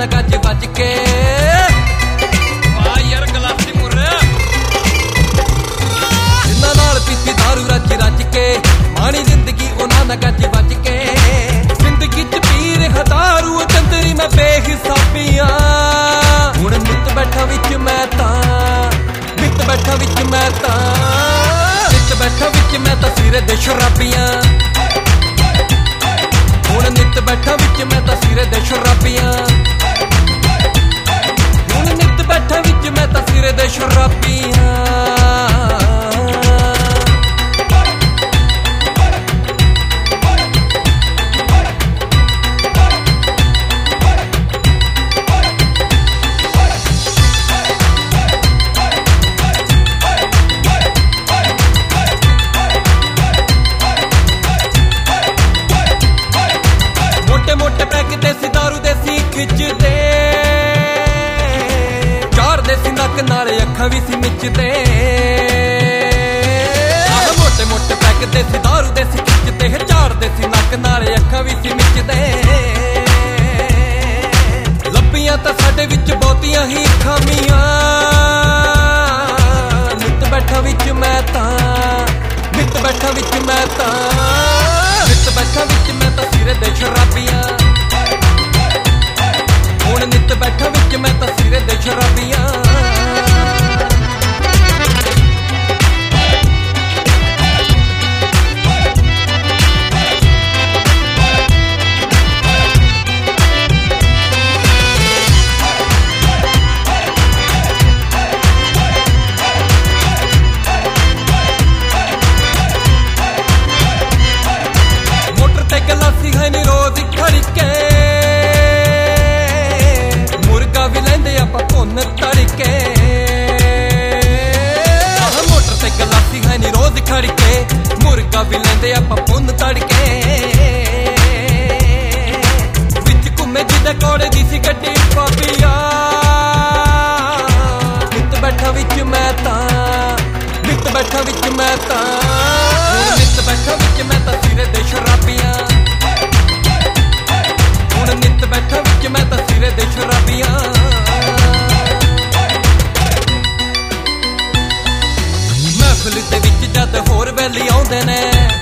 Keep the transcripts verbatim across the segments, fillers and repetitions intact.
मैं गज बज के वाह यार गलासी मुर्रे जिन्ना नाल पीती दारू रज रज के माणी जिंदगी उन्हां मैं गज बज के जिंदगी च पी रिहा दारू चंदरी मैं बेहिसाबियां हुण नित बैठा विच मैं तां नित बैठा विच मैं तां नित बैठा विच मैं तां सिरे दे शराबियां हुण नित बैठा विच मैं तां सिरे दे शराबियां हुण नित बैठा विच मैं तां सिरे दे शराबियां मोटे पैक देसी दारू देसी खिचदे चार देसी नक नाले अखां भी सी मिचदे मोटे मोटे पैक देसी दारू देसी खिचदे चार देसी नक नाले अखां भी सी मिचदे लब्बियां तां साडे विच बहुतियां ही खामियां नित बैठा विच मैं तां नित बैठा विच मैं तां नित बैठा विच मैं तां सिरे दे शराबियां हुण नित बैठा विच मैं तां सिरे दे शराबियां मोटर ते गलासी है नी रोज खड़के मुर्गा भी लेंदे आपां भुन तड़के मोटर ते गलासी है नी रोज खड़के मुर्गा भी लेंदे आपां भुन तड़के विच घुमे जिदे कोड़े दी सी गड्डी पापिया नित बैठा विच मैं तां नित बैठा विच मैं तां नित बैठा विच मैं तां सिरे दे शराबियां हुण नित बैठा विच मैं तां सिरे दे शराबियां महफिल दे विच जद होर वैली आउंदे ने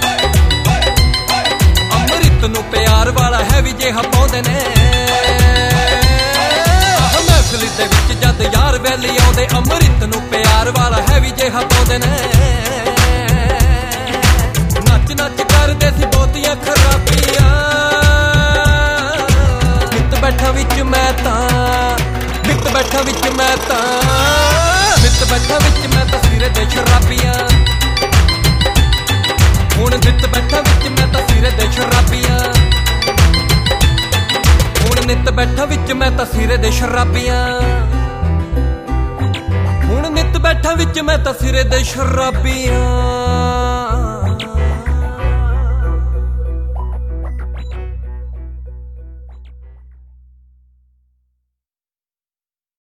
अमृत नूं प्यार वाला है भी जिहा पाउंदे ने महफिल दे विच जद यार वैली आउंदे अमृत नूं प्यार वाला है भी जिहा पाउंदे ने नच नच करदे सी बहुतियां खराबियां नित बैठा विच मैं तां नित बैठा विच मैं तां नित बैठा विच मैं तां सिरे दे शराबियां हुण नित बैठा विच मैं तां सिरे दे शराबियां हुण नित बैठा विच मैं तां सिरे दे शराबियां हुण नित बैठा विच मैं तां सिरे दे शराबियां।